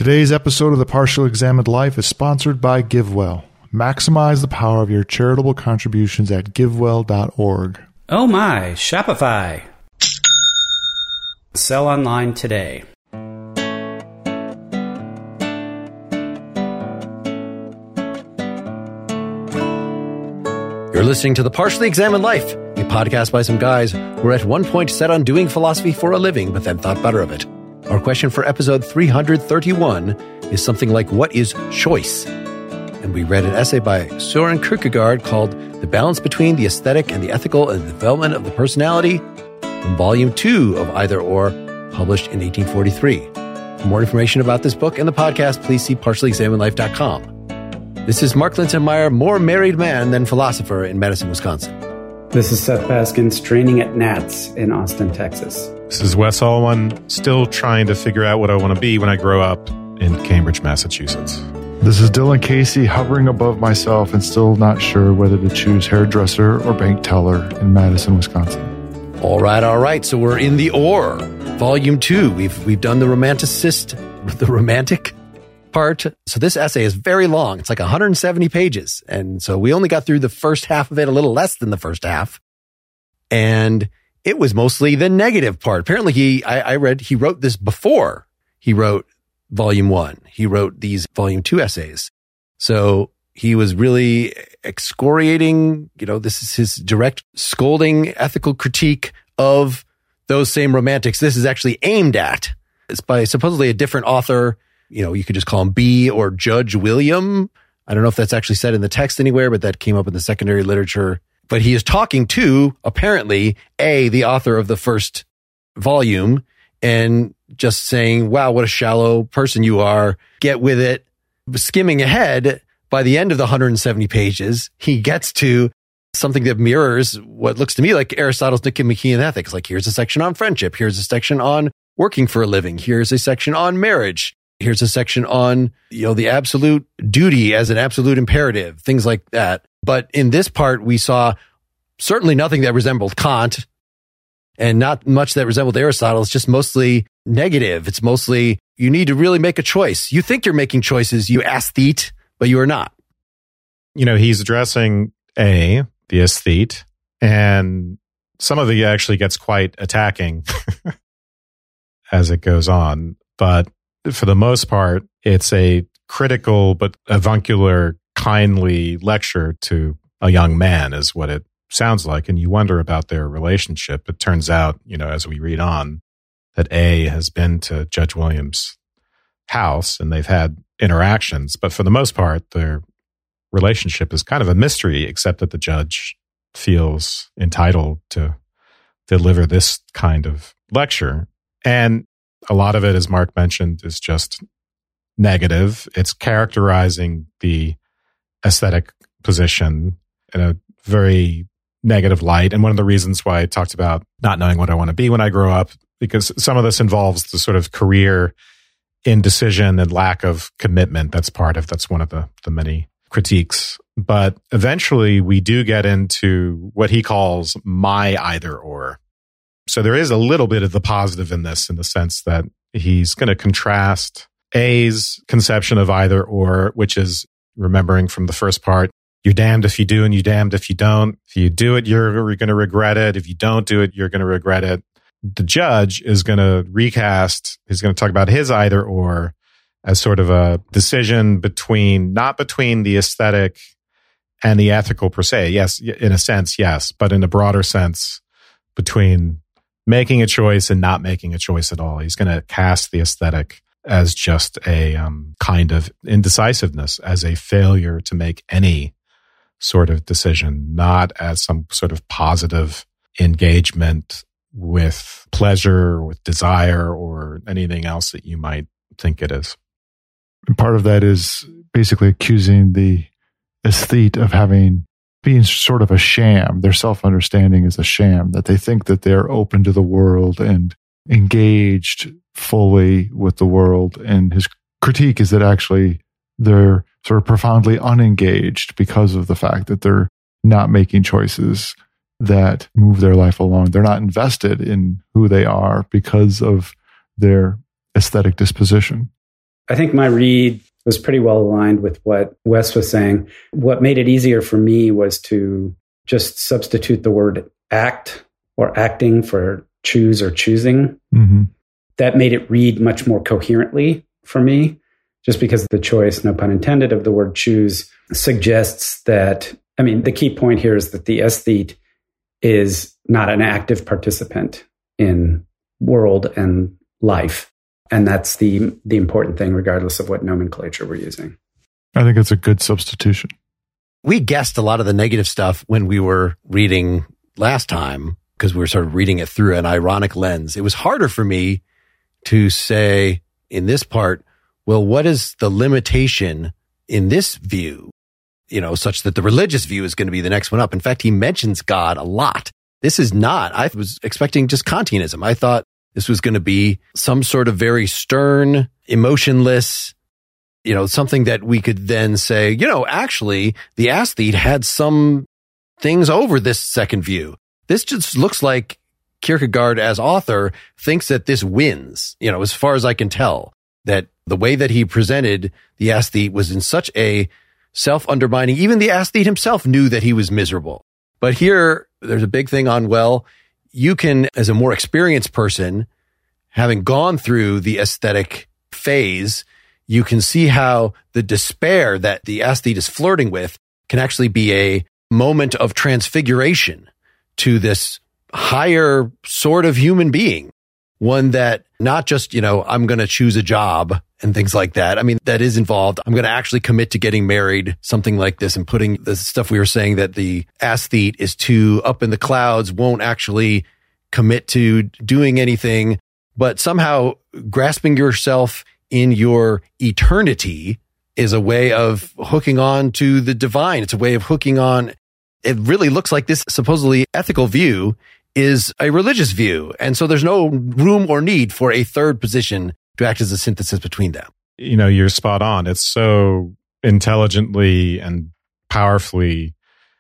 Today's episode of The Partially Examined Life is sponsored by GiveWell. Maximize the power of your charitable contributions at givewell.org. Oh my, Shopify. Sell online today. You're listening to The Partially Examined Life, a podcast by some guys who were at one point set on doing philosophy for a living, but then thought better of it. Our question for episode 331 is something like, what is choice? And we read an essay by Søren Kierkegaard called The Balance Between the Aesthetic and the Ethical and the Development of the Personality from Volume 2 of Either Or, published in 1843. For more information about this book and the podcast, please see partiallyexaminedlife.com. This is Mark Linsenmayer, more married man than philosopher in Madison, Wisconsin. This is Seth Baskins, training at Nats in Austin, Texas. This is Wes Allman, still trying to figure out what I want to be when I grow up in Cambridge, Massachusetts. This is Dylan Casey, hovering above myself and still not sure whether to choose hairdresser or bank teller in Madison, Wisconsin. All right. So we're in the Or, Volume 2. We've done the romantic part. So this essay is very long. It's like 170 pages. And so we only got through the first half of it, a little less than the first half. And it was mostly the negative part. Apparently I read he wrote this before he wrote Volume 1. He wrote these Volume 2 essays. So he was really excoriating, this is his direct scolding, ethical critique of those same romantics. This is actually aimed at. It's by supposedly a different author. You could just call him B or Judge William. I don't know if that's actually said in the text anywhere, but that came up in the secondary literature. But he is talking to, apparently, the author of the first volume and just saying, wow, what a shallow person you are. Get with it. Skimming ahead, by the end of the 170 pages, he gets to something that mirrors what looks to me like Aristotle's Nicomachean Ethics. Like, here's a section on friendship. Here's a section on working for a living. Here's a section on marriage. Here's a section on, the absolute duty as an absolute imperative, things like that. But in this part, we saw certainly nothing that resembled Kant and not much that resembled Aristotle. It's just mostly negative. It's mostly, you need to really make a choice. You think you're making choices, you aesthete, but you are not. He's addressing the aesthete, and some of it actually gets quite attacking as it goes on. But for the most part, it's a critical but avuncular, kindly lecture to a young man is what it sounds like. And you wonder about their relationship. It turns out, as we read on, that A has been to Judge Williams' house and they've had interactions. But for the most part, their relationship is kind of a mystery, except that the judge feels entitled to deliver this kind of lecture. And a lot of it, as Mark mentioned, is just negative. It's characterizing the aesthetic position in a very negative light. And one of the reasons why I talked about not knowing what I want to be when I grow up, because some of this involves the sort of career indecision and lack of commitment. That's one of the many critiques. But eventually we do get into what he calls my either or. So there is a little bit of the positive in this, in the sense that he's going to contrast A's conception of either or, which is, remembering from the first part, you're damned if you do and you're damned if you don't. If you do it, you're going to regret it. If you don't do it, you're going to regret it. The judge is going to recast, he's going to talk about his either or as sort of a decision not between the aesthetic and the ethical per se. Yes, in a sense, yes, but in a broader sense, between making a choice and not making a choice at all. He's going to cast the aesthetic as just a kind of indecisiveness, as a failure to make any sort of decision, not as some sort of positive engagement with pleasure, or with desire, or anything else that you might think it is. And part of that is basically accusing the aesthete of being sort of a sham. Their self-understanding is a sham, that they think that they're open to the world and engaged fully with the world. And his critique is that actually they're sort of profoundly unengaged because of the fact that they're not making choices that move their life along. They're not invested in who they are because of their aesthetic disposition. I think my read was pretty well aligned with what Wes was saying. What made it easier for me was to just substitute the word act or acting for choose or choosing. Mm-hmm. That made it read much more coherently for me, just because the choice, no pun intended, of the word choose suggests that, I mean, the key point here is that the aesthete is not an active participant in world and life. And that's the important thing, regardless of what nomenclature we're using. I think it's a good substitution. We guessed a lot of the negative stuff when we were reading last time, because we were sort of reading it through an ironic lens. It was harder for me to say in this part, well, what is the limitation in this view, such that the religious view is going to be the next one up. In fact, he mentions God a lot. This is not, I was expecting just Kantianism. I thought this was going to be some sort of very stern, emotionless, something that we could then say, actually, the aesthete had some things over this second view. This just looks like Kierkegaard as author thinks that this wins, as far as I can tell, that the way that he presented the aesthete was in such a self-undermining, even the aesthete himself knew that he was miserable. But here, there's a big thing on, well, you can, as a more experienced person, having gone through the aesthetic phase, you can see how the despair that the aesthete is flirting with can actually be a moment of transfiguration to this higher sort of human being. One that not just, I'm going to choose a job and things like that. I mean, that is involved. I'm going to actually commit to getting married, something like this, and putting the stuff we were saying that the aesthete is too up in the clouds, won't actually commit to doing anything, but somehow grasping yourself in your eternity is a way of hooking on to the divine. It's a way of hooking on. It really looks like this supposedly ethical view is a religious view. And so there's no room or need for a third position to act as a synthesis between them. You're spot on. It's so intelligently and powerfully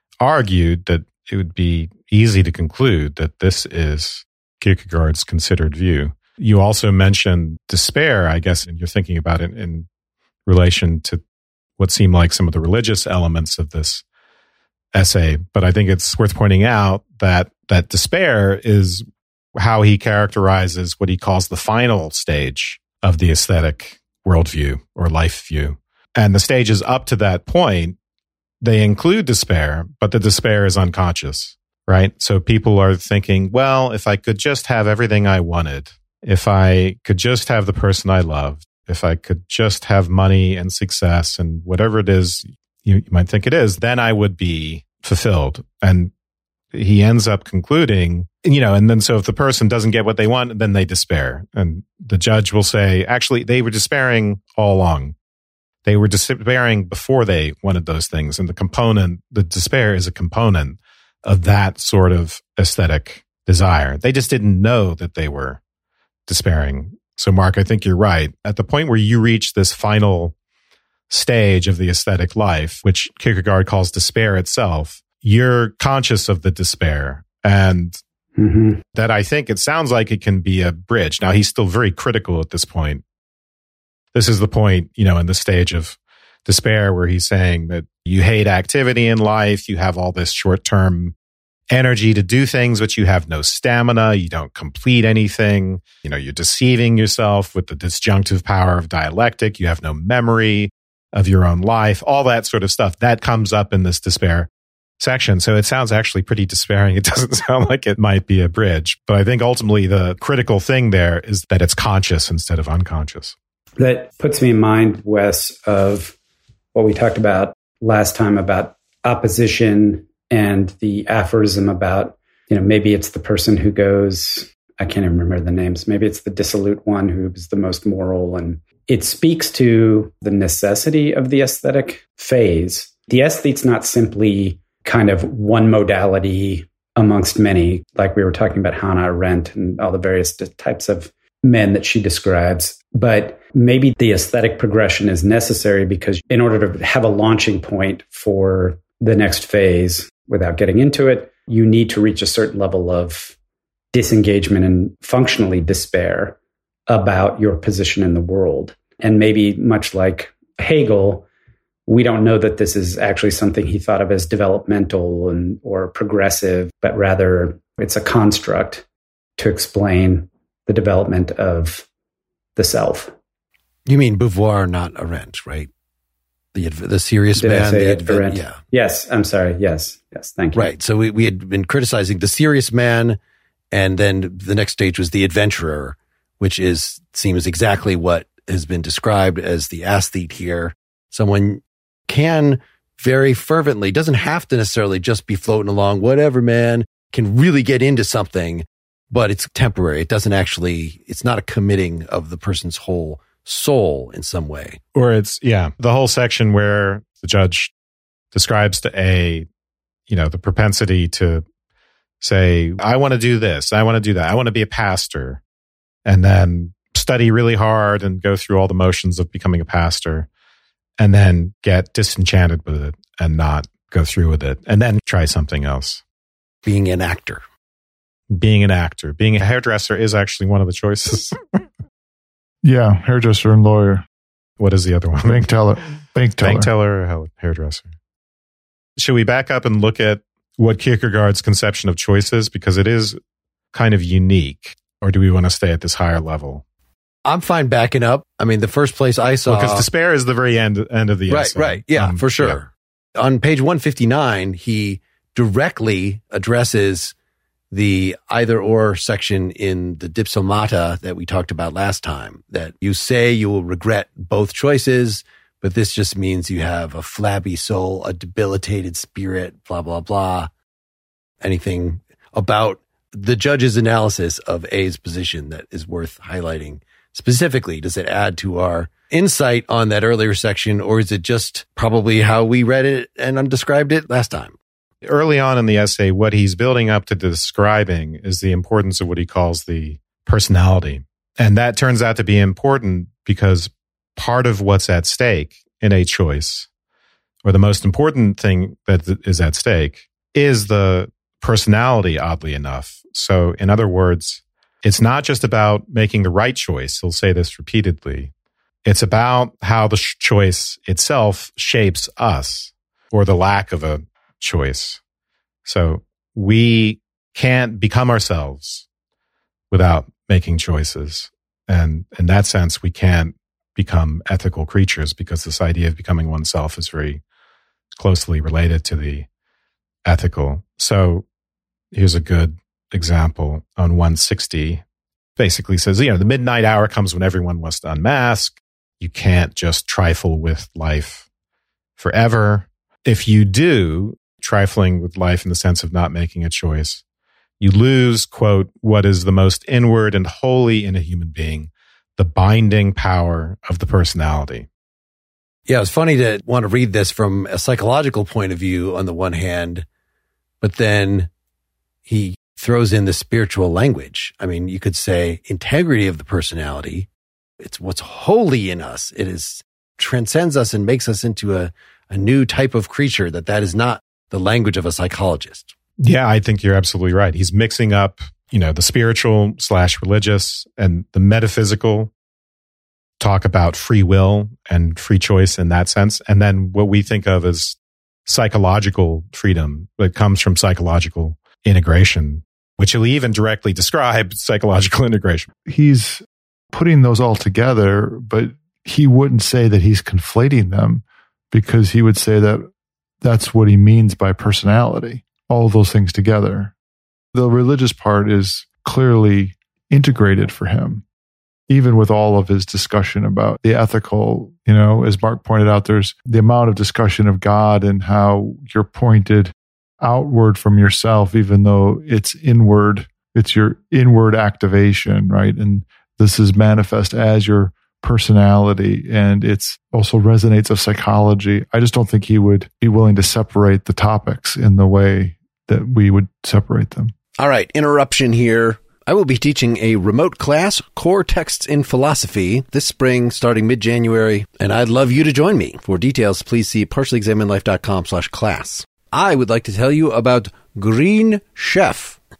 argued that it would be easy to conclude that this is Kierkegaard's considered view. You also mentioned despair, I guess, and you're thinking about it in relation to what seem like some of the religious elements of this essay. But I think it's worth pointing out that despair is how he characterizes what he calls the final stage of the aesthetic worldview or life view. And the stages up to that point, they include despair, but the despair is unconscious, right? So people are thinking, well, if I could just have everything I wanted, if I could just have the person I loved, if I could just have money and success and whatever it is you might think it is, then I would be fulfilled. And he ends up concluding, and then so if the person doesn't get what they want, then they despair. And the judge will say, actually, they were despairing all along. They were despairing before they wanted those things. And the despair is a component of that sort of aesthetic desire. They just didn't know that they were despairing. So, Mark, I think you're right. At the point where you reach this final stage of the aesthetic life, which Kierkegaard calls despair itself, you're conscious of the despair. And that I think it sounds like it can be a bridge. Now, he's still very critical at this point. This is the point, in the stage of despair where he's saying that you hate activity in life. You have all this short-term energy to do things, but you have no stamina. You don't complete anything. You're deceiving yourself with the disjunctive power of dialectic. You have no memory of your own life, all that sort of stuff. That comes up in this despair section. So it sounds actually pretty despairing. It doesn't sound like it might be a bridge. But I think ultimately the critical thing there is that it's conscious instead of unconscious. That puts me in mind, Wes, of what we talked about last time about opposition and the aphorism about, maybe it's the person who goes, I can't even remember the names. Maybe it's the dissolute one who's the most moral. And it speaks to the necessity of the aesthetic phase. The aesthete's not simply kind of one modality amongst many, like we were talking about Hannah Arendt and all the various types of men that she describes. But maybe the aesthetic progression is necessary because in order to have a launching point for the next phase, without getting into it, you need to reach a certain level of disengagement and functionally despair about your position in the world. And maybe much like Hegel, we don't know that this is actually something he thought of as developmental or progressive, but rather it's a construct to explain the development of the self. You mean Beauvoir, not Arendt, right? The serious man. Arendt? Yeah. Yes, I'm sorry. Yes, thank you. Right. So we had been criticizing the serious man, and then the next stage was the adventurer, which seems exactly what has been described as the aesthete here. Someone can very fervently, doesn't have to necessarily just be floating along, whatever, man, can really get into something, but it's temporary. It's not a committing of the person's whole soul in some way. Or the whole section where the judge describes to A, the propensity to say, I want to do this, I want to do that, I want to be a pastor, and then study really hard and go through all the motions of becoming a pastor, and then get disenchanted with it and not go through with it, and then try something else. Being an actor. Being a hairdresser is actually one of the choices. Yeah, hairdresser and lawyer. What is the other one? Bank teller. Bank teller or hairdresser. Should we back up and look at what Kierkegaard's conception of choice is? Because it is kind of unique. Or do we want to stay at this higher level? I'm fine backing up. I mean, the first place I saw... Because despair is the very end of the essay. Right. Yeah, for sure. Yeah. On page 159, he directly addresses the either-or section in the Dipsomata that we talked about last time, that you say you will regret both choices, but this just means you have a flabby soul, a debilitated spirit, blah, blah, blah. Anything about the judge's analysis of A's position that is worth highlighting specifically? Does it add to our insight on that earlier section, or is it just probably how we read it and described it last time? Early on in the essay, what he's building up to describing is the importance of what he calls the personality. And that turns out to be important because part of what's at stake in a choice, or the most important thing that is at stake, is the personality, oddly enough. So in other words, it's not just about making the right choice. He'll say this repeatedly. It's about how the choice itself shapes us, or the lack of a choice. So we can't become ourselves without making choices. And in that sense, we can't become ethical creatures, because this idea of becoming oneself is very closely related to the ethical. So here's a good example on 160. Basically says, the midnight hour comes when everyone must unmask. You can't just trifle with life forever. If you do, trifling with life in the sense of not making a choice, you lose, quote, what is the most inward and holy in a human being, the binding power of the personality. Yeah, it's funny to want to read this from a psychological point of view on the one hand, but then he throws in the spiritual language. I mean, you could say integrity of the personality. It's what's holy in us. It transcends us and makes us into a new type of creature that is not the language of a psychologist. Yeah, I think you're absolutely right. He's mixing up, the spiritual / religious and the metaphysical, talk about free will and free choice in that sense. And then what we think of as psychological freedom that comes from psychological integration, which he'll even directly describe psychological integration. He's putting those all together, but he wouldn't say that he's conflating them, because he would say that that's what he means by personality, all those things together. The religious part is clearly integrated for him, even with all of his discussion about the ethical. As Mark pointed out, there's the amount of discussion of God and how you're pointed outward from yourself, even though it's inward. It's your inward activation, right? And this is manifest as your personality, and it's also resonates of psychology. I just don't think he would be willing to separate the topics in the way that we would separate them. All right, interruption here. I will be teaching a remote class, Core Texts in Philosophy, this spring starting mid-January, and I'd love you to join me. For details, please see partiallyexaminedlife.com/class. I would like to tell you about Green Chef.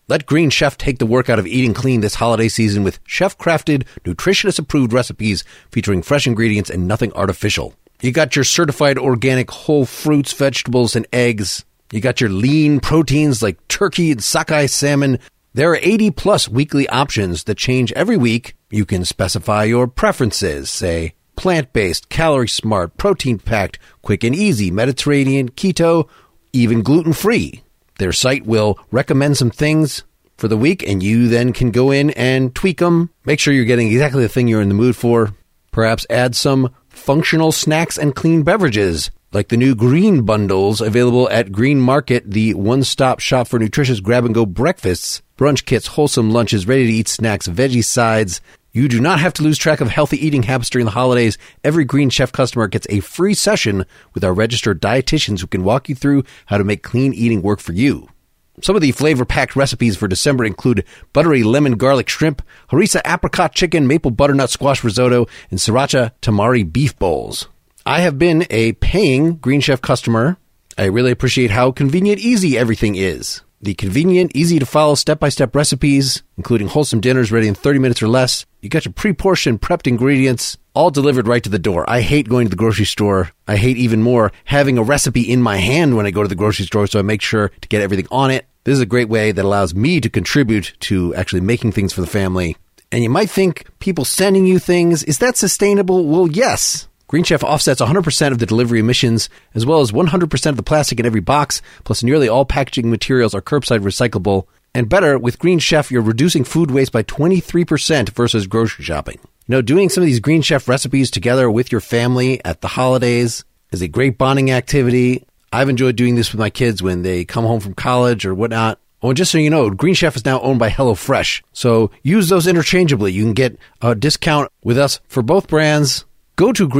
Let Green Chef take the work out of eating clean this holiday season with chef-crafted, nutritionist-approved recipes featuring fresh ingredients and nothing artificial. You got your certified organic whole fruits, vegetables, and eggs. You got your lean proteins like turkey and sockeye salmon. There are 80-plus weekly options that change every week. You can specify your preferences, say plant-based, calorie-smart, protein-packed, quick and easy, Mediterranean, keto, even gluten-free. Their site will recommend some things for the week, and you then can go in and tweak them. Make sure you're getting exactly the thing you're in the mood for. Perhaps add some functional snacks and clean beverages, like the new Green Bundles available at Green Market, the one-stop shop for nutritious grab-and-go breakfasts, brunch kits, wholesome lunches, ready-to-eat snacks, veggie sides. You do not have to lose track of healthy eating habits during the holidays. Every Green Chef customer gets a free session with our registered dietitians who can walk you through how to make clean eating work for you. Some of the flavor-packed recipes for December include buttery lemon garlic shrimp, harissa apricot chicken, maple butternut squash risotto, and sriracha tamari beef bowls. I have been a paying Green Chef customer. I really appreciate how convenient, easy everything is. The convenient, easy-to-follow step-by-step recipes, including wholesome dinners ready in 30 minutes or less. You got your pre-portioned, prepped ingredients, all delivered right to the door. I hate going to the grocery store. I hate even more having a recipe in my hand when I go to the grocery store, so I make sure to get everything on it. This is a great way that allows me to contribute to actually making things for the family. And you might think people sending you things, is that sustainable? Well, yes. Green Chef offsets 100% of the delivery emissions, as well as 100% of the plastic in every box, plus nearly all packaging materials are curbside recyclable. And better, with Green Chef, you're reducing food waste by 23% versus grocery shopping. You know, doing some of these Green Chef recipes together with your family at the holidays is a great bonding activity. I've enjoyed doing this with my kids when they come home from college or whatnot. Oh, and just so you know, Green Chef is now owned by HelloFresh, so use those interchangeably. You can get a discount with us for both brands. Go to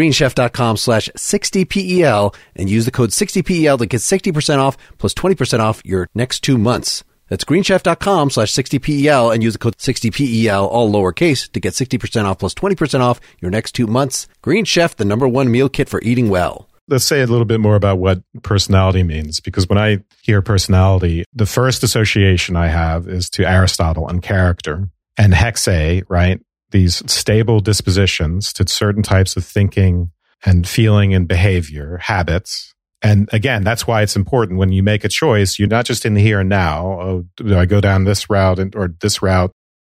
greenchef.com/60PEL and use the code 60PEL to get 60% off plus 20% off your next 2 months. That's greenchef.com/60PEL and use the code 60PEL, all lowercase, to get 60% off plus 20% off your next 2 months. Green Chef, the #1 meal kit for eating well. Let's say a little bit more about what personality means, because when I hear personality, the first association I have is to Aristotle and character and hexe, right? These stable dispositions to certain types of thinking and feeling and behavior, habits. And again, that's why it's important when you make a choice, you're not just in the here and now. Oh, do I go down this route or this route?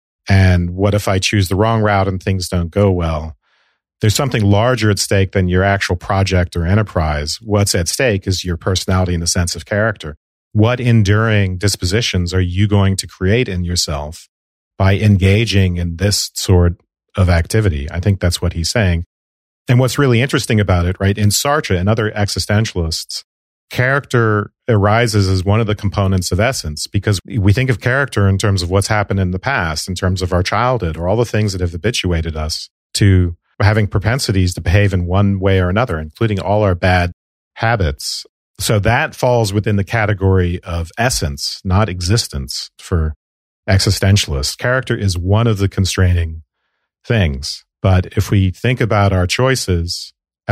And what if I choose the wrong route and things don't go well? There's something larger at stake than your actual project or enterprise. What's at stake is your personality and the sense of character. What enduring dispositions are you going to create in yourself by engaging in this sort of activity? I think that's what he's saying. And what's really interesting about it, right, in Sartre and other existentialists, character arises as one of the components of essence, because we think of character in terms of what's happened in the past, in terms of our childhood, or all the things that have habituated us to having propensities to behave in one way or another, including all our bad habits. So that falls within the category of essence, not existence for existentialists. Character is one of the constraining things. But if we think about our choices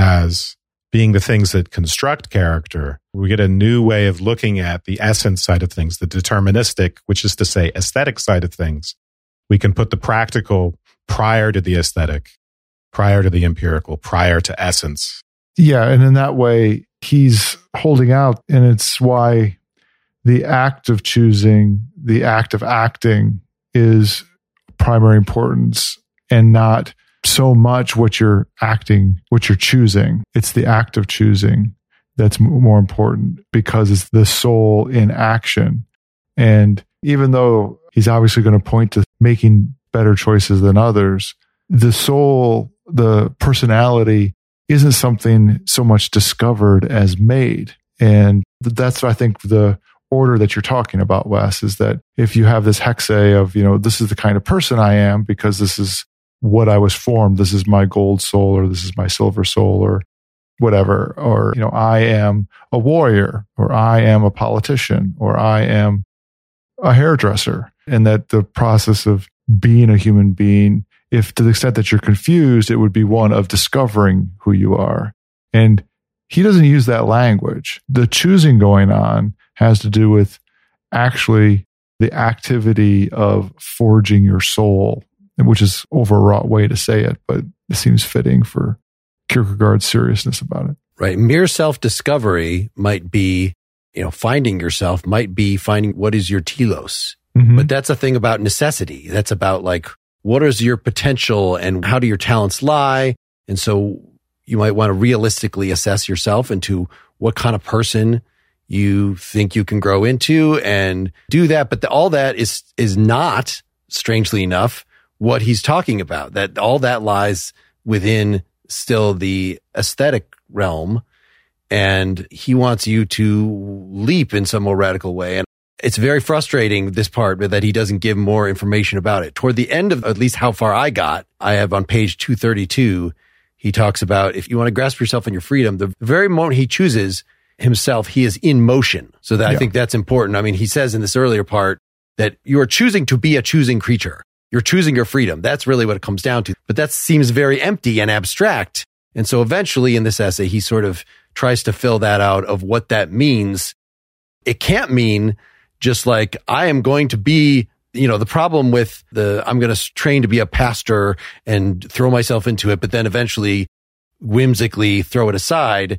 as being the things that construct character, we get a new way of looking at the essence side of things, the deterministic, which is to say aesthetic side of things. We can put the practical prior to the aesthetic, prior to the empirical, prior to essence. Yeah, and in that way, he's holding out, and it's why the act of choosing, the act of acting is primary importance, and not so much what you're acting, what you're choosing. It's the act of choosing that's more important, because it's the soul in action. And even though he's obviously going to point to making better choices than others, the soul, the personality, isn't something so much discovered as made. And that's, I think, the order that you're talking about, Wes, is that if you have this hexe of, this is the kind of person I am because this is what I was formed, this is my gold soul, or this is my silver soul, or whatever, or, I am a warrior, or I am a politician, or I am a hairdresser. And that the process of being a human being, if to the extent that you're confused, it would be one of discovering who you are. And he doesn't use that language. The choosing going on has to do with actually the activity of forging your soul, which is overwrought way to say it, but it seems fitting for Kierkegaard's seriousness about it. Right. Mere self-discovery might be, finding yourself, might be finding what is your telos. Mm-hmm. But that's a thing about necessity. That's about like, what is your potential and how do your talents lie? And so you might want to realistically assess yourself into what kind of person you think you can grow into and do that. But all that is not, strangely enough, what he's talking about. That all that lies within still the aesthetic realm. And he wants you to leap in some more radical way. And it's very frustrating, this part, that he doesn't give more information about it. Toward the end of at least how far I got, I have on page 232, he talks about if you want to grasp yourself and your freedom, the very moment he chooses himself, he is in motion. So that I think that's important. I mean, he says in this earlier part that you are choosing to be a choosing creature. You're choosing your freedom. That's really what it comes down to. But that seems very empty and abstract. And so eventually in this essay, he sort of tries to fill that out of what that means. It can't mean just like, I am going to be, the problem with I'm going to train to be a pastor and throw myself into it, but then eventually whimsically throw it aside.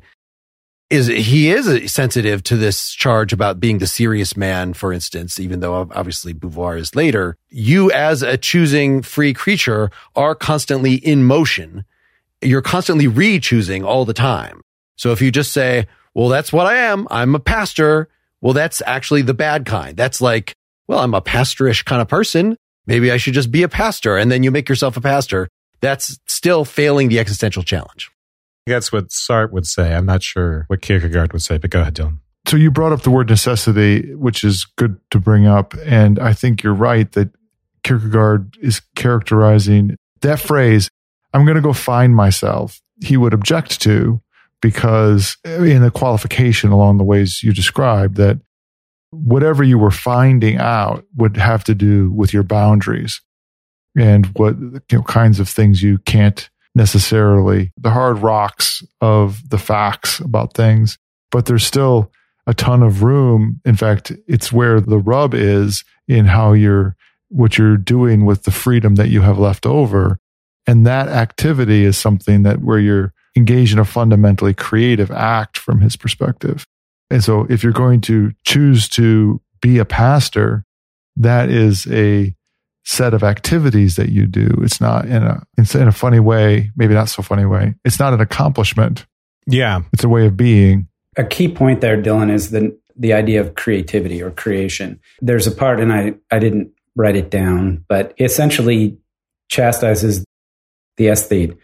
He is sensitive to this charge about being the serious man, for instance, even though obviously Beauvoir is later. You as a choosing free creature are constantly in motion. You're constantly re-choosing all the time. So if you just say, well, that's what I am, I'm a pastor, well, that's actually the bad kind. That's like, well, I'm a pastorish kind of person. Maybe I should just be a pastor. And then you make yourself a pastor. That's still failing the existential challenge. That's what Sartre would say. I'm not sure what Kierkegaard would say, but go ahead, Dylan. So you brought up the word necessity, which is good to bring up. And I think you're right that Kierkegaard is characterizing that phrase, I'm going to go find myself. He would object to, because in the qualification along the ways you described, that whatever you were finding out would have to do with your boundaries and what kinds of things you can't necessarily, the hard rocks of the facts about things, but there's still a ton of room. In fact, it's where the rub is in what you're doing with the freedom that you have left over. And that activity is something where you're engaged in a fundamentally creative act from his perspective. And so if you're going to choose to be a pastor, that is a set of activities that you do. It's not in a funny way, maybe not so funny way. It's not an accomplishment. Yeah. It's a way of being. A key point there, Dylan, is the idea of creativity or creation. There's a part, and I didn't write it down, but essentially chastises the aesthete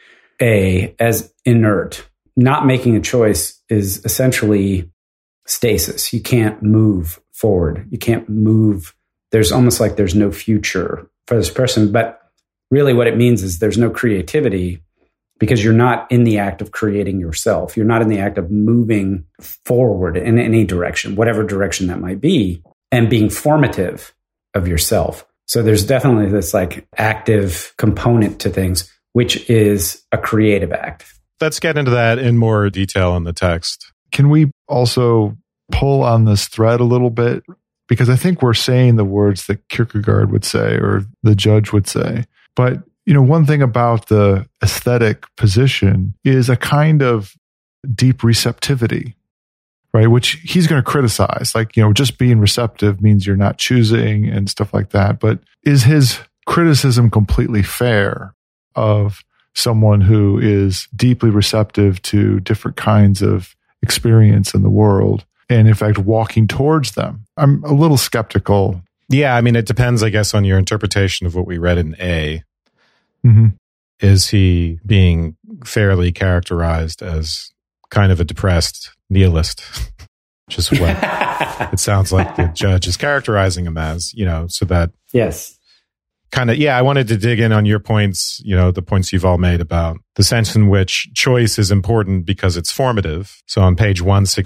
as inert. Not making a choice is essentially stasis. You can't move forward. You can't move. There's almost like there's no future for this person. But really what it means is there's no creativity because you're not in the act of creating yourself. You're not in the act of moving forward in any direction, whatever direction that might be, and being formative of yourself. So there's definitely this like active component to things, which is a creative act. Let's get into that in more detail in the text. Can we also pull on this thread a little bit? Because I think we're saying the words that Kierkegaard would say or the judge would say. But, one thing about the aesthetic position is a kind of deep receptivity, right? Which he's going to criticize. Like, just being receptive means you're not choosing and stuff like that. But is his criticism completely fair of someone who is deeply receptive to different kinds of experience in the world and, in fact, walking towards them? I'm a little skeptical. Yeah, I mean, it depends, I guess, on your interpretation of what we read in A. Mm-hmm. Is he being fairly characterized as kind of a depressed nihilist? Which is what it sounds like the judge is characterizing him as, so that... Yes. Kind of, yeah, I wanted to dig in on your points, the points you've all made about the sense in which choice is important because it's formative. So on page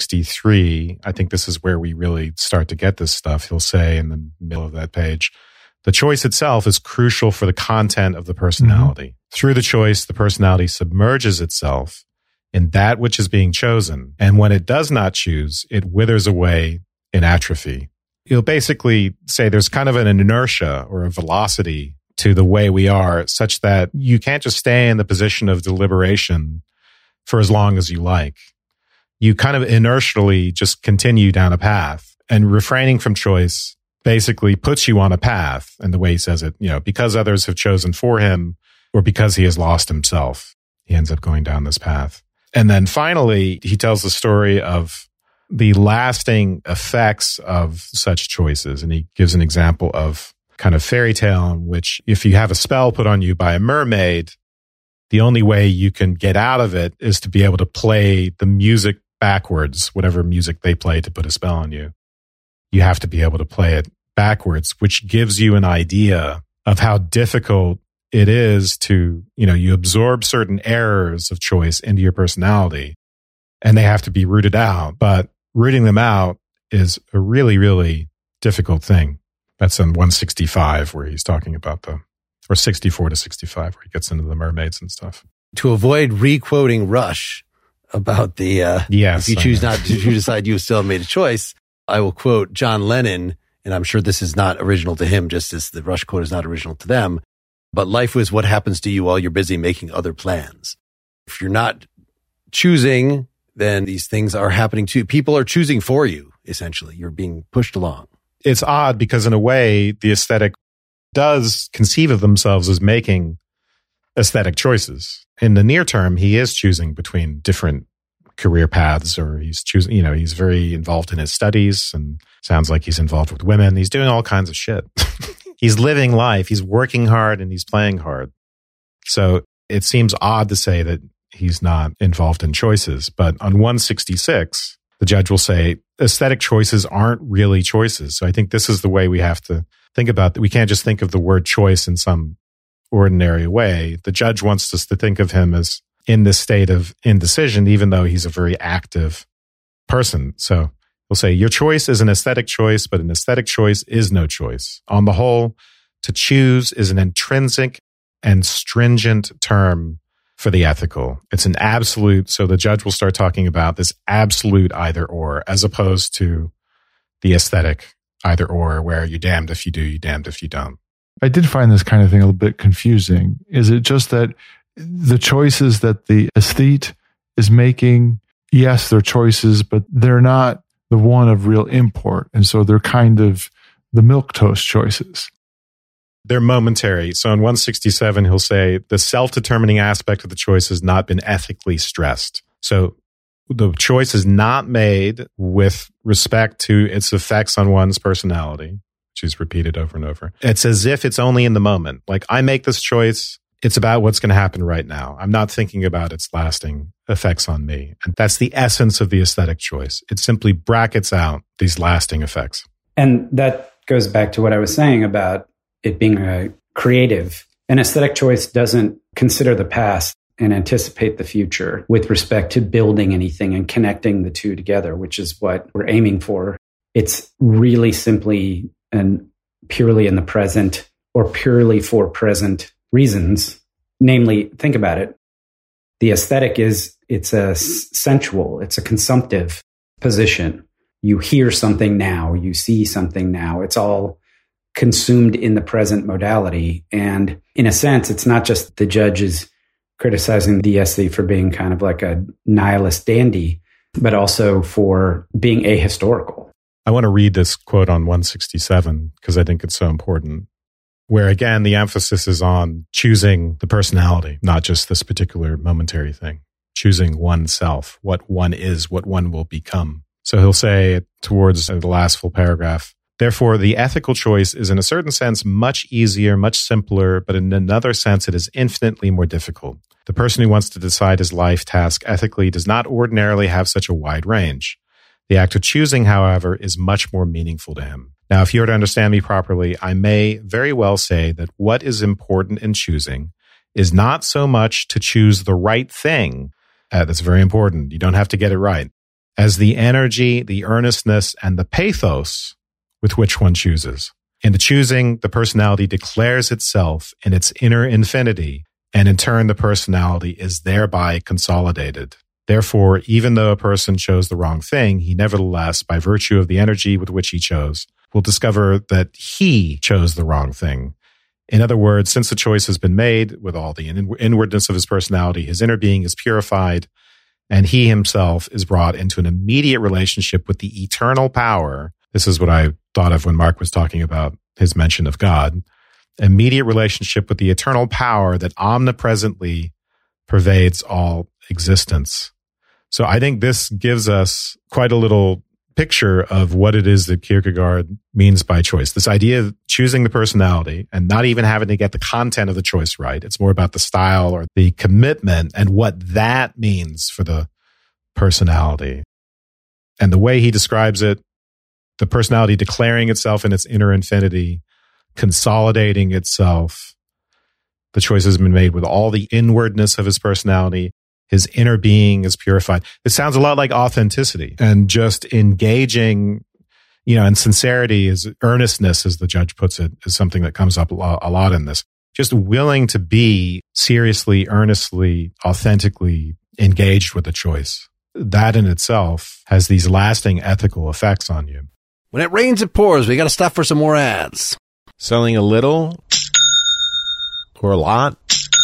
163, I think this is where we really start to get this stuff. He'll say in the middle of that page, the choice itself is crucial for the content of the personality. Mm-hmm. Through the choice, the personality submerges itself in that which is being chosen. And when it does not choose, it withers away in atrophy. You'll basically say there's kind of an inertia or a velocity to the way we are, such that you can't just stay in the position of deliberation for as long as you like. You kind of inertially just continue down a path, and refraining from choice basically puts you on a path. And the way he says it, because others have chosen for him or because he has lost himself, he ends up going down this path. And then finally, he tells the story of the lasting effects of such choices. And he gives an example of kind of fairy tale in which if you have a spell put on you by a mermaid, the only way you can get out of it is to be able to play the music backwards, whatever music they play to put a spell on you. You have to be able to play it backwards, which gives you an idea of how difficult it is to, you absorb certain errors of choice into your personality, and they have to be rooted out. But rooting them out is a really, really difficult thing. That's in 165 where he's talking about or 64 to 65 where he gets into the mermaids and stuff. To avoid re-quoting Rush about the, yes, if you decide you still have made a choice, I will quote John Lennon, and I'm sure this is not original to him, just as the Rush quote is not original to them, but life is what happens to you while you're busy making other plans. If you're not choosing, then these things are happening to you. People are choosing for you, essentially. You're being pushed along. It's odd because in a way, the aesthetic does conceive of themselves as making aesthetic choices. In the near term, he is choosing between different career paths, or he's choosing, he's very involved in his studies and sounds like he's involved with women. He's doing all kinds of shit. He's living life. He's working hard and he's playing hard. So it seems odd to say that he's not involved in choices. But on 166, the judge will say aesthetic choices aren't really choices. So I think this is the way we have to think about that. We can't just think of the word choice in some ordinary way. The judge wants us to think of him as in this state of indecision, even though he's a very active person. So he'll say, your choice is an aesthetic choice, but an aesthetic choice is no choice. On the whole, to choose is an intrinsic and stringent term for the ethical. It's an absolute. So the judge will start talking about this absolute either or, as opposed to the aesthetic either or, where you're damned if you do, you're damned if you don't. I did find this kind of thing a little bit confusing. Is it just that the choices that the aesthete is making, yes, they're choices, but they're not the one of real import. And so they're kind of the milquetoast choices. They're momentary. So in 167, he'll say the self-determining aspect of the choice has not been ethically stressed. So the choice is not made with respect to its effects on one's personality, which is repeated over and over. It's as if it's only in the moment. Like, I make this choice. It's about what's going to happen right now. I'm not thinking about its lasting effects on me. And that's the essence of the aesthetic choice. It simply brackets out these lasting effects. And that goes back to what I was saying about it being a creative. An aesthetic choice doesn't consider the past and anticipate the future with respect to building anything and connecting the two together, which is what we're aiming for. It's really simply and purely in the present, or purely for present reasons. Namely, think about it. The aesthetic it's a sensual, it's a consumptive position. You hear something now, you see something now. It's all consumed in the present modality. And in a sense, it's not just the judge is criticizing the aesthete for being kind of like a nihilist dandy, but also for being ahistorical. I want to read this quote on 167 because I think it's so important, where again, the emphasis is on choosing the personality, not just this particular momentary thing, choosing oneself, what one is, what one will become. So he'll say towards the last full paragraph, therefore, the ethical choice is in a certain sense much easier, much simpler, but in another sense, it is infinitely more difficult. The person who wants to decide his life task ethically does not ordinarily have such a wide range. The act of choosing, however, is much more meaningful to him. Now, if you were to understand me properly, I may very well say that what is important in choosing is not so much to choose the right thing. That's very important. You don't have to get it right. As the energy, the earnestness, and the pathos with which one chooses. In the choosing, the personality declares itself in its inner infinity, and in turn, the personality is thereby consolidated. Therefore, even though a person chose the wrong thing, he nevertheless, by virtue of the energy with which he chose, will discover that he chose the wrong thing. In other words, since the choice has been made with all the inwardness of his personality, his inner being is purified, and he himself is brought into an immediate relationship with the eternal power. This is what I thought of when Mark was talking about his mention of God. Immediate relationship with the eternal power that omnipresently pervades all existence. So I think this gives us quite a little picture of what it is that Kierkegaard means by choice. This idea of choosing the personality and not even having to get the content of the choice right. It's more about the style or the commitment and what that means for the personality. And the way he describes it, the personality declaring itself in its inner infinity, consolidating itself. The choice has been made with all the inwardness of his personality. His inner being is purified. It sounds a lot like authenticity and just engaging, and sincerity is earnestness, as the judge puts it, is something that comes up a lot in this. Just willing to be seriously, earnestly, authentically engaged with the choice. That in itself has these lasting ethical effects on you. When it rains, it pours. We got to stop for some more ads. Selling a little or a lot?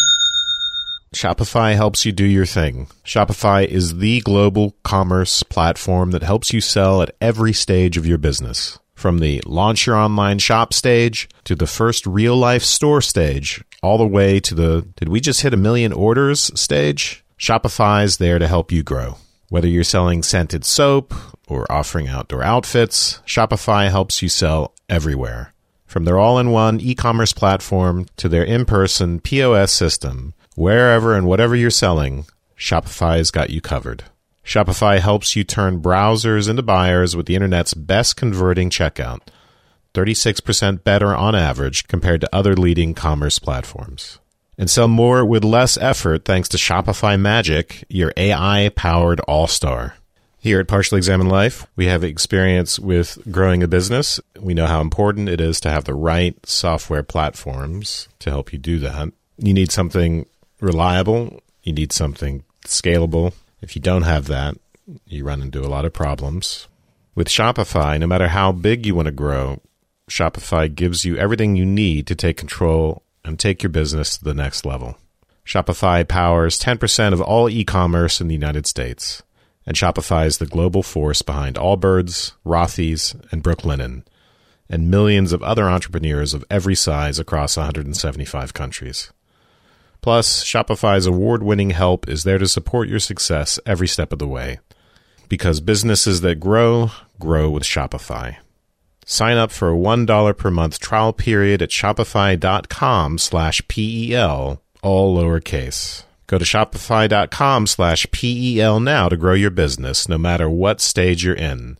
Shopify helps you do your thing. Shopify is the global commerce platform that helps you sell at every stage of your business. From the launch your online shop stage to the first real life store stage, all the way to the did we just hit 1 million orders stage? Shopify's there to help you grow. Whether you're selling scented soap or offering outdoor outfits, Shopify helps you sell everywhere. From their all-in-one e-commerce platform to their in-person POS system, wherever and whatever you're selling, Shopify's got you covered. Shopify helps you turn browsers into buyers with the internet's best converting checkout, 36% better on average compared to other leading commerce platforms. And sell more with less effort thanks to Shopify Magic, your AI-powered all-star. Here at Partially Examined Life, we have experience with growing a business. We know how important it is to have the right software platforms to help you do that. You need something reliable. You need something scalable. If you don't have that, you run into a lot of problems. With Shopify, no matter how big you want to grow, Shopify gives you everything you need to take control and take your business to the next level. Shopify powers 10% of all e-commerce in the United States. And Shopify is the global force behind Allbirds, Rothy's, and Brooklinen, and millions of other entrepreneurs of every size across 175 countries. Plus, Shopify's award-winning help is there to support your success every step of the way. Because businesses that grow, grow with Shopify. Sign up for a $1 per month trial period at shopify.com/PEL, all lowercase. Go to shopify.com/PEL now to grow your business, no matter what stage you're in.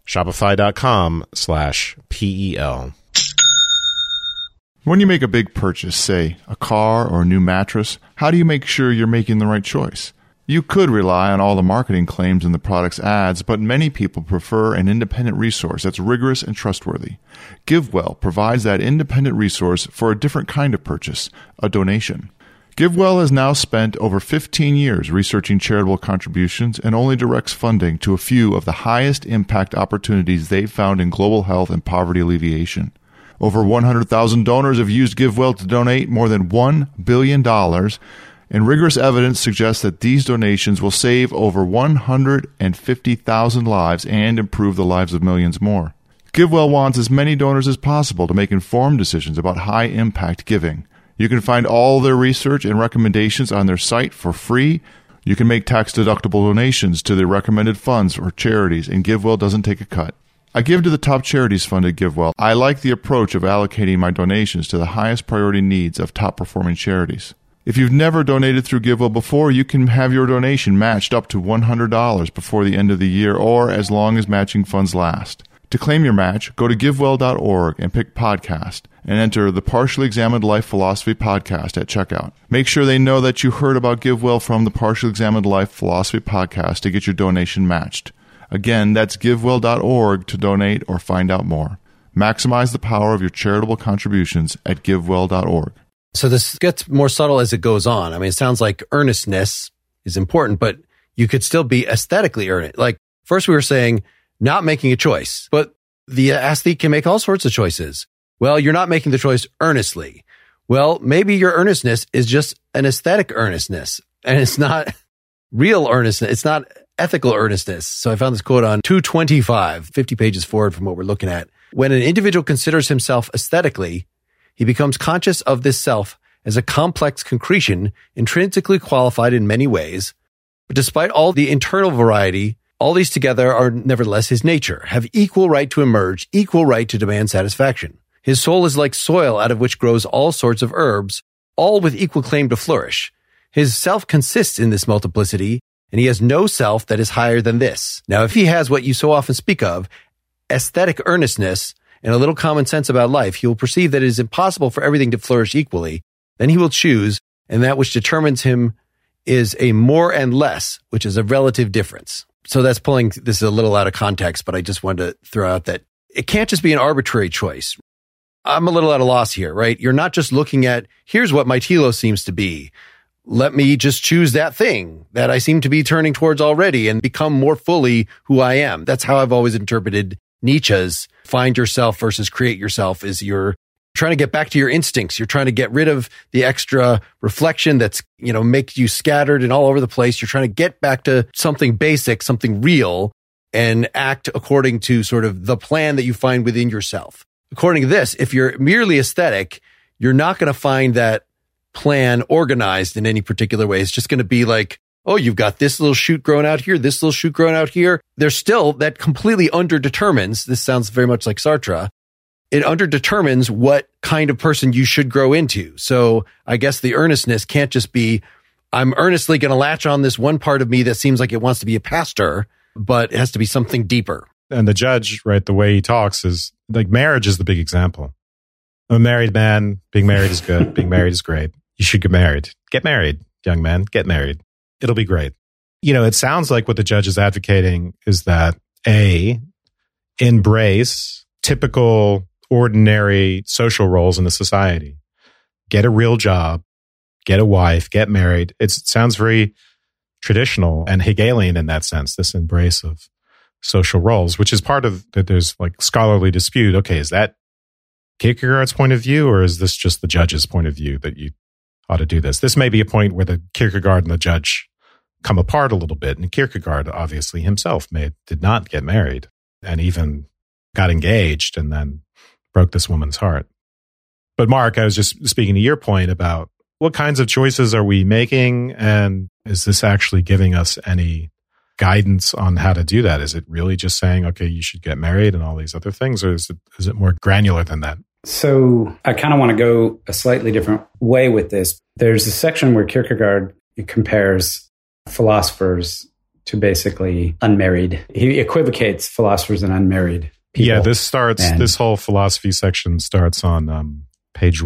Shopify.com/PEL. When you make a big purchase, say a car or a new mattress, how do you make sure you're making the right choice? You could rely on all the marketing claims in the product's ads, but many people prefer an independent resource that's rigorous and trustworthy. GiveWell provides that independent resource for a different kind of purchase, a donation. GiveWell has now spent over 15 years researching charitable contributions and only directs funding to a few of the highest impact opportunities they've found in global health and poverty alleviation. Over 100,000 donors have used GiveWell to donate more than $1 billion, and rigorous evidence suggests that these donations will save over 150,000 lives and improve the lives of millions more. GiveWell wants as many donors as possible to make informed decisions about high-impact giving. You can find all their research and recommendations on their site for free. You can make tax-deductible donations to their recommended funds or charities, and GiveWell doesn't take a cut. I give to the top charities funded GiveWell. I like the approach of allocating my donations to the highest priority needs of top-performing charities. If you've never donated through GiveWell before, you can have your donation matched up to $100 before the end of the year or as long as matching funds last. To claim your match, go to GiveWell.org and pick podcast and enter the Partially Examined Life Philosophy podcast at checkout. Make sure they know that you heard about GiveWell from the Partially Examined Life Philosophy podcast to get your donation matched. Again, that's GiveWell.org to donate or find out more. Maximize the power of your charitable contributions at GiveWell.org. So this gets more subtle as it goes on. I mean, it sounds like earnestness is important, but you could still be aesthetically earnest. Like first we were saying, not making a choice, but The aesthete can make all sorts of choices. Well, you're not making the choice earnestly. Well, maybe your earnestness is just an aesthetic earnestness, and it's not real earnestness. It's not ethical earnestness. So I found this quote on 225, 50 pages forward from what we're looking at. When an individual considers himself aesthetically, he becomes conscious of this self as a complex concretion, intrinsically qualified in many ways. But despite all the internal variety, all these together are nevertheless his nature, have equal right to emerge, equal right to demand satisfaction. His soul is like soil out of which grows all sorts of herbs, all with equal claim to flourish. His self consists in this multiplicity, and he has no self that is higher than this. Now, if he has what you so often speak of, aesthetic earnestness, and a little common sense about life, he will perceive that it is impossible for everything to flourish equally. Then he will choose, and that which determines him is a more and less, which is a relative difference. So that's pulling this a little out of context, but I just wanted to throw out that it can't just be an arbitrary choice. I'm a little at a loss here, right? You're not just looking at, here's what my telos seems to be. Let me just choose that thing that I seem to be turning towards already and become more fully who I am. That's how I've always interpreted Nietzsche's find yourself versus create yourself, is you're trying to get back to your instincts. You're trying to get rid of the extra reflection that's, makes you scattered and all over the place. You're trying to get back to something basic, something real, and act according to sort of the plan that you find within yourself. According to this, if you're merely aesthetic, you're not going to find that plan organized in any particular way. It's just going to be like, oh, you've got this little shoot growing out here, this little shoot growing out here. There's still that completely underdetermines. This sounds very much like Sartre. It underdetermines what kind of person you should grow into. So I guess the earnestness can't just be, I'm earnestly going to latch on this one part of me that seems like it wants to be a pastor, but it has to be something deeper. And the judge, right, the way he talks is like marriage is the big example. I'm a married man. Being married is good. Being married is great. You should get married. Get married, young man. Get married. It'll be great. It sounds like what the judge is advocating is that embrace typical, ordinary social roles in the society. Get a real job. Get a wife. Get married. It sounds very traditional and Hegelian in that sense, this embrace of social roles, which is part of that. There's like scholarly dispute. Okay, is that Kierkegaard's point of view, or is this just the judge's point of view that you ought to do this? This may be a point where the Kierkegaard and the judge come apart a little bit. And Kierkegaard, obviously himself, did not get married and even got engaged and then broke this woman's heart. But Mark, I was just speaking to your point about what kinds of choices are we making, and is this actually giving us any guidance on how to do that? Is it really just saying, okay, you should get married and all these other things, or is it more granular than that? So I kind of want to go a slightly different way with this. There's a section where Kierkegaard compares philosophers to basically unmarried. He equivocates philosophers and unmarried people. Yeah, this whole philosophy section starts on page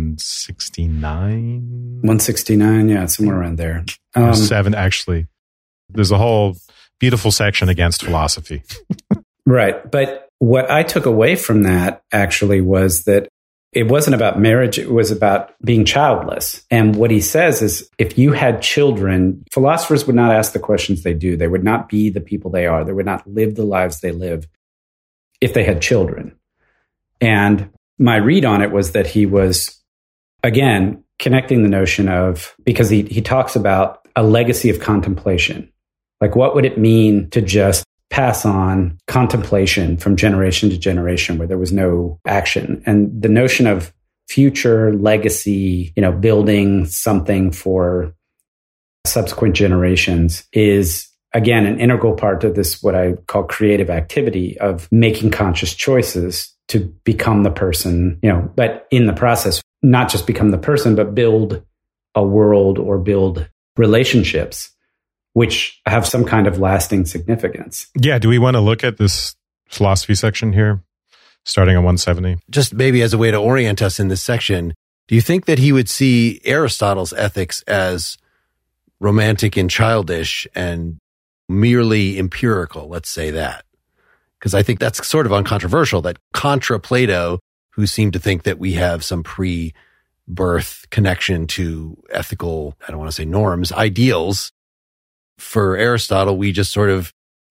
169. 169, yeah, somewhere around there. 7, actually. There's a whole beautiful section against philosophy. Right. But what I took away from that actually was that it wasn't about marriage. It was about being childless. And what he says is, if you had children, philosophers would not ask the questions they do. They would not be the people they are. They would not live the lives they live if they had children. And my read on it was that he was, again, connecting the notion of, because he talks about a legacy of contemplation. Like, what would it mean to just pass on contemplation from generation to generation where there was no action? And the notion of future legacy, building something for subsequent generations is, again, an integral part of this, what I call creative activity of making conscious choices to become the person, but in the process, not just become the person, but build a world or build relationships which have some kind of lasting significance. Yeah. Do we want to look at this philosophy section here, starting on 170? Just maybe as a way to orient us in this section, do you think that he would see Aristotle's ethics as romantic and childish and merely empirical? Let's say that. Because I think that's sort of uncontroversial, that contra Plato, who seemed to think that we have some pre-birth connection to ethical, I don't want to say norms, ideals. For Aristotle, we just sort of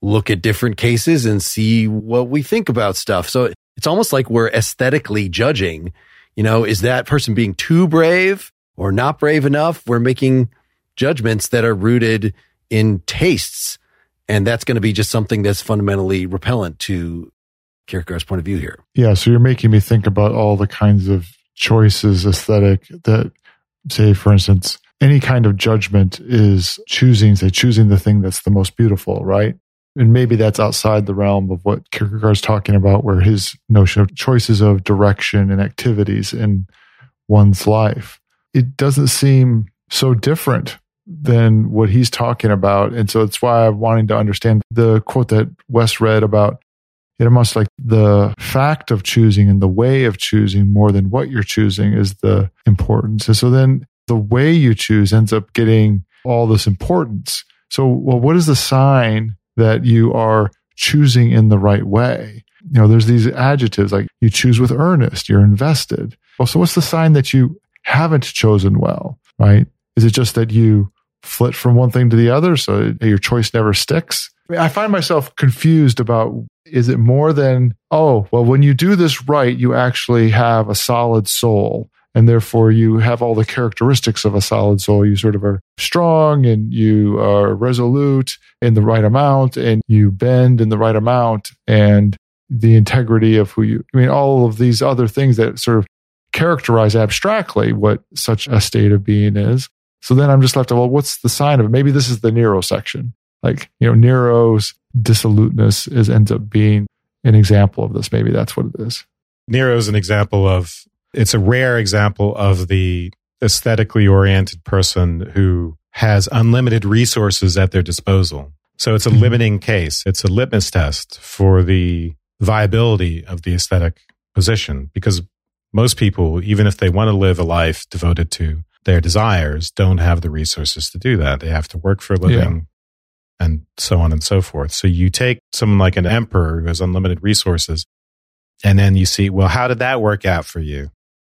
look at different cases and see what we think about stuff. So it's almost like we're aesthetically judging, is that person being too brave or not brave enough? We're making judgments that are rooted in tastes. And that's going to be just something that's fundamentally repellent to Kierkegaard's point of view here. Yeah. So you're making me think about all the kinds of choices aesthetic that, say, for instance, any kind of judgment is choosing the thing that's the most beautiful, right? And maybe that's outside the realm of what Kierkegaard's talking about, where his notion of choices of direction and activities in one's life. It doesn't seem so different than what he's talking about. And so it's why I'm wanting to understand the quote that Wes read about it almost like the fact of choosing and the way of choosing more than what you're choosing is the importance. And so then the way you choose ends up getting all this importance. So, well, what is the sign that you are choosing in the right way? There's these adjectives like you choose with earnest, you're invested. Well, so what's the sign that you haven't chosen well, right? Is it just that you flit from one thing to the other, so your choice never sticks? I find myself confused about, is it more than, when you do this right, you actually have a solid soul, and therefore you have all the characteristics of a solid soul. You sort of are strong and you are resolute in the right amount and you bend in the right amount, and the integrity of all of these other things that sort of characterize abstractly what such a state of being is. So then I'm just left to, what's the sign of it? Maybe this is the Nero section. Like, Nero's dissoluteness ends up being an example of this. Maybe that's what it is. Nero's an example of, it's a rare example of the aesthetically oriented person who has unlimited resources at their disposal. So it's a limiting case. It's a litmus test for the viability of the aesthetic position, because most people, even if they want to live a life devoted to their desires, don't have the resources to do that. They have to work for a living and so on and so forth. So you take someone like an emperor who has unlimited resources, and then you see, well, how did that work out for you?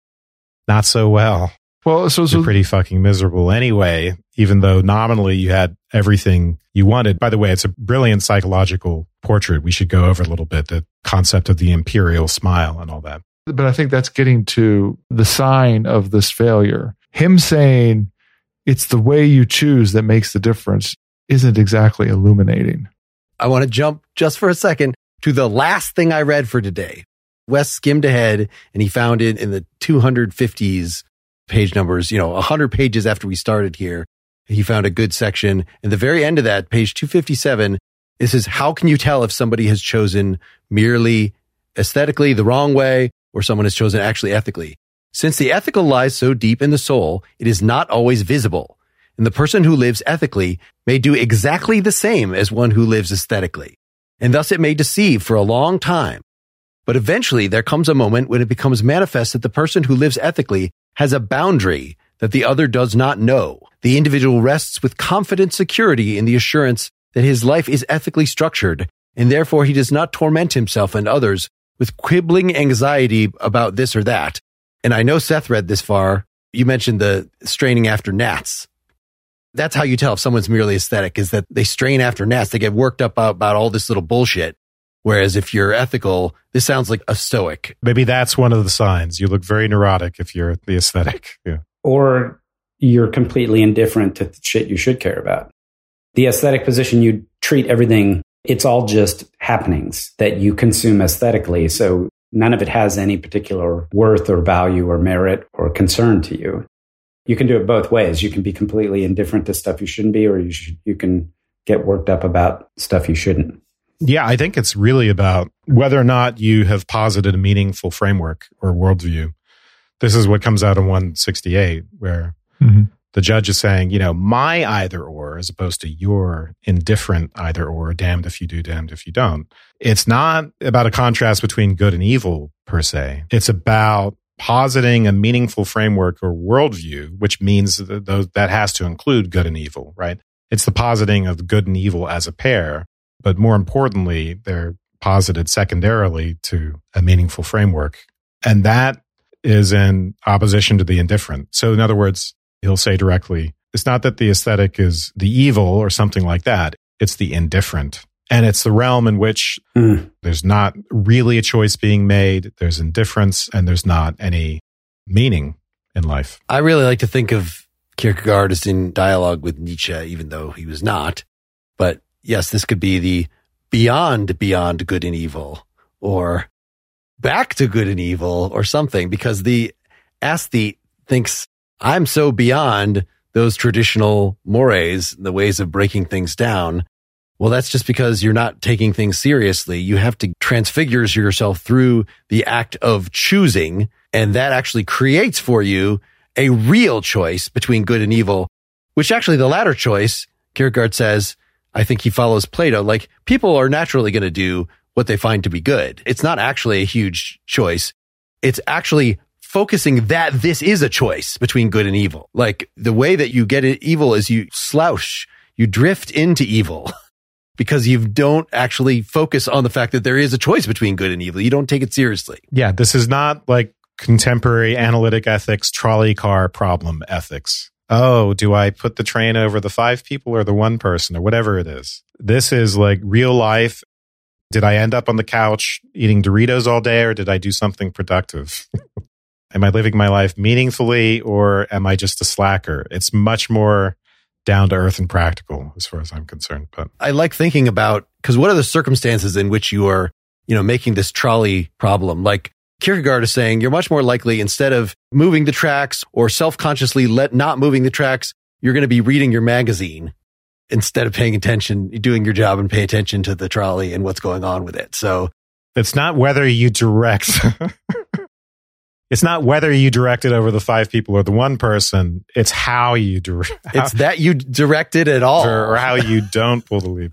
Not so well. Well, so you're pretty fucking miserable anyway, even though nominally you had everything you wanted. By the way, it's a brilliant psychological portrait. We should go over a little bit the concept of the imperial smile and all that. But I think that's getting to the sign of this failure. Him saying it's the way you choose that makes the difference isn't exactly illuminating. I want to jump just for a second to the last thing I read for today. Wes skimmed ahead and he found it in the 250s page numbers, 100 pages after we started here. He found a good section. And the very end of that, page 257, it says, how can you tell if somebody has chosen merely aesthetically the wrong way or someone has chosen actually ethically? Since the ethical lies so deep in the soul, it is not always visible. And the person who lives ethically may do exactly the same as one who lives aesthetically. And thus it may deceive for a long time. But eventually there comes a moment when it becomes manifest that the person who lives ethically has a boundary that the other does not know. The individual rests with confident security in the assurance that his life is ethically structured, and therefore he does not torment himself and others with quibbling anxiety about this or that. And I know Seth read this far. You mentioned the straining after gnats. That's how you tell if someone's merely aesthetic, is that they strain after gnats. They get worked up about all this little bullshit. Whereas if you're ethical, this sounds like a stoic. Maybe that's one of the signs. You look very neurotic if you're the aesthetic. Yeah. Or you're completely indifferent to the shit you should care about. The aesthetic position, you treat everything, it's all just happenings that you consume aesthetically. So none of it has any particular worth or value or merit or concern to you. You can do it both ways. You can be completely indifferent to stuff you shouldn't be, or you can get worked up about stuff you shouldn't. Yeah, I think it's really about whether or not you have posited a meaningful framework or worldview. This is what comes out in 168, where the judge is saying, my either or, as opposed to your indifferent either or, damned if you do, damned if you don't. It's not about a contrast between good and evil, per se. It's about positing a meaningful framework or worldview, which means that has to include good and evil, right? It's the positing of good and evil as a pair. But more importantly, they're posited secondarily to a meaningful framework. And that is in opposition to the indifferent. So in other words, he'll say directly, it's not that the aesthetic is the evil or something like that. It's the indifferent. And it's the realm in which there's not really a choice being made. There's indifference and there's not any meaning in life. I really like to think of Kierkegaard as in dialogue with Nietzsche, even though he was not. But yes, this could be the beyond good and evil, or back to good and evil, or something, because the aesthete thinks, I'm so beyond those traditional mores, the ways of breaking things down. Well, that's just because you're not taking things seriously. You have to transfigure yourself through the act of choosing, and that actually creates for you a real choice between good and evil, which actually the latter choice, Kierkegaard says, I think he follows Plato, like people are naturally going to do what they find to be good. It's not actually a huge choice. It's actually focusing that this is a choice between good and evil. Like the way that you get it evil is you slouch, you drift into evil. Because you don't actually focus on the fact that there is a choice between good and evil. You don't take it seriously. Yeah, this is not like contemporary analytic ethics, trolley car problem ethics. Oh, do I put the train over the 5 people or the 1 person or whatever it is? This is like real life. Did I end up on the couch eating Doritos all day, or did I do something productive? Am I living my life meaningfully, or am I just a slacker? It's much more down to earth and practical as far as I'm concerned. But I like thinking about, because what are the circumstances in which you are, making this trolley problem? Like Kierkegaard is saying, you're much more likely, instead of moving the tracks or self-consciously not moving the tracks, you're going to be reading your magazine instead of paying attention, doing your job and pay attention to the trolley and what's going on with it. So it's not whether you direct. It's not whether you direct it over the 5 people or the 1 person. It's how you direct. It's that you direct it at all. Or how you don't pull the lever.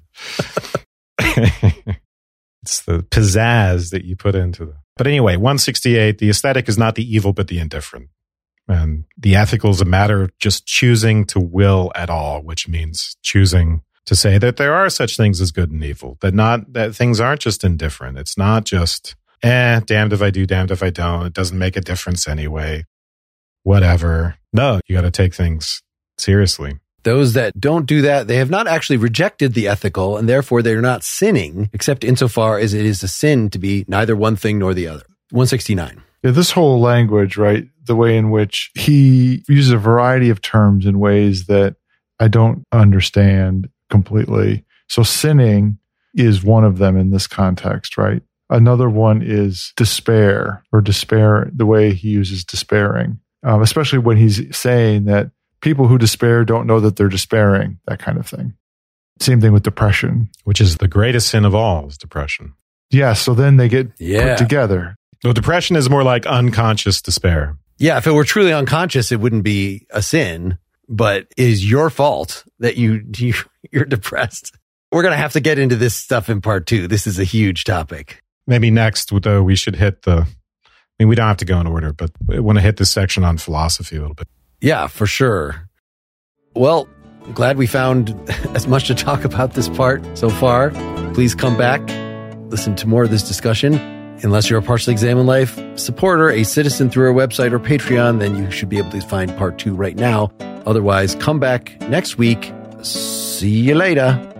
It's the pizzazz that you put into it. But anyway, 168, the aesthetic is not the evil, but the indifferent. And the ethical is a matter of just choosing to will at all, which means choosing to say that there are such things as good and evil, that things aren't just indifferent. It's not just, damned if I do, damned if I don't. It doesn't make a difference anyway. Whatever. No, you got to take things seriously. Those that don't do that, they have not actually rejected the ethical, and therefore they're not sinning, except insofar as it is a sin to be neither one thing nor the other. 169. Yeah, this whole language, right? The way in which he uses a variety of terms in ways that I don't understand completely. So sinning is one of them in this context, right? Another one is despair, the way he uses despairing, especially when he's saying that people who despair don't know that they're despairing, that kind of thing. Same thing with depression. Which is the greatest sin of all, is depression. Yeah, so then they get put together. No, depression is more like unconscious despair. Yeah, if it were truly unconscious, it wouldn't be a sin, but it is your fault that you're depressed. We're going to have to get into this stuff in part 2. This is a huge topic. Maybe next, though, we should hit we don't have to go in order, but I want to hit this section on philosophy a little bit. Yeah, for sure. Well, I'm glad we found as much to talk about this part so far. Please come back, listen to more of this discussion. Unless you're a Partially Examined Life supporter, a citizen through our website or Patreon, then you should be able to find part 2 right now. Otherwise, come back next week. See you later.